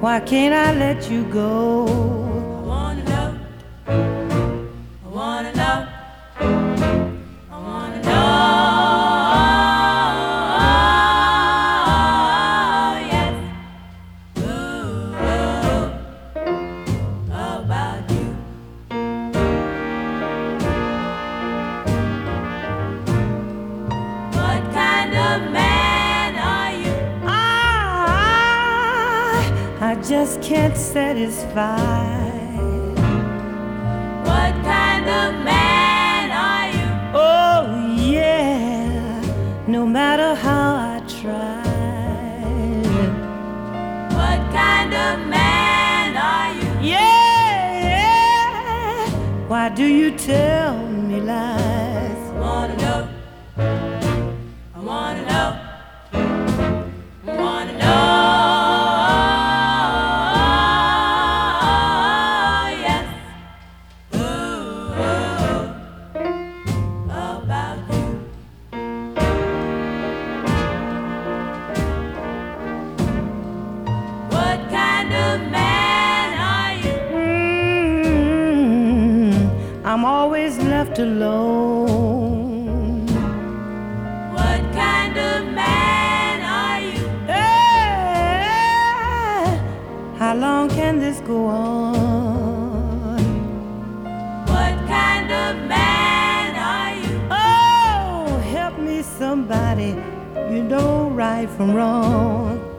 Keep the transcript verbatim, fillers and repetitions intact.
Why can't I let you go? I wanna know, I wanna know, I wanna know, yes, ooh, about you. What kind of man are you? I, I just can't satisfy. What kind of man are you? Oh yeah, no matter how I try. What kind of man are you? Yeah, yeah. Why do you tell me lies? I wanna know, I wanna know, I wanna know, yes, ooh, about you. What kind of man are you? Mm, I'm always left alone. What kind of man are you? Hey, how long can this go on? What kind of man are you? Oh, help me somebody, you know right from wrong.